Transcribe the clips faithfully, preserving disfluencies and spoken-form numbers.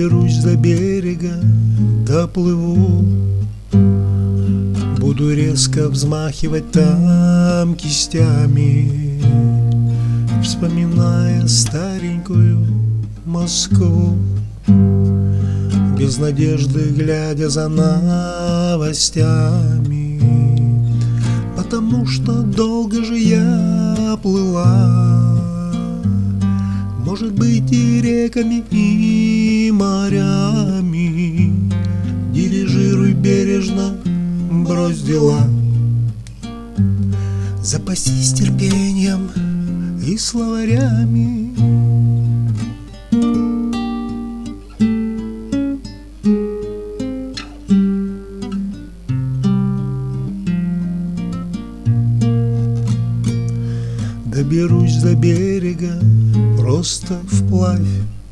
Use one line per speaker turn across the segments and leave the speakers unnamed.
Доберусь до берега, доплыву, буду резко взмахивать там кистями, вспоминая старенькую Москву, без надежды глядя за новостями, потому что долго же я плыла. Может быть, и реками, и морями. Дирижируй бережно, брось дела. Запасись терпением и словарями. Доберусь до берега просто вплавь.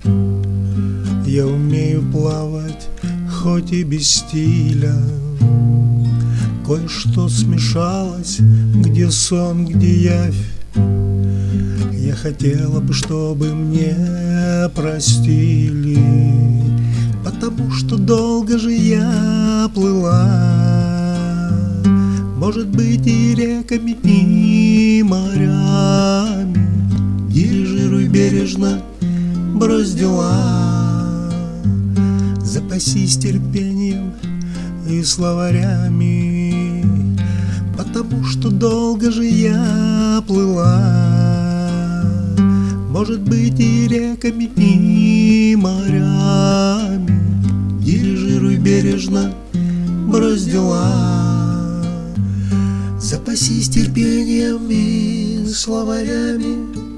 Я умею плавать, хоть и без стиля. Кое-что смешалось, где сон, где явь. Я хотела бы, чтобы мне простили, потому что долго же я плыла. Может быть, и реками, и морями. Дирижируй бережно, брось дела. Запасись терпением и словарями, потому что долго же я плыла. Может быть, и реками, и морями. Дирижируй бережно, брось дела. Запасись терпением и словарями.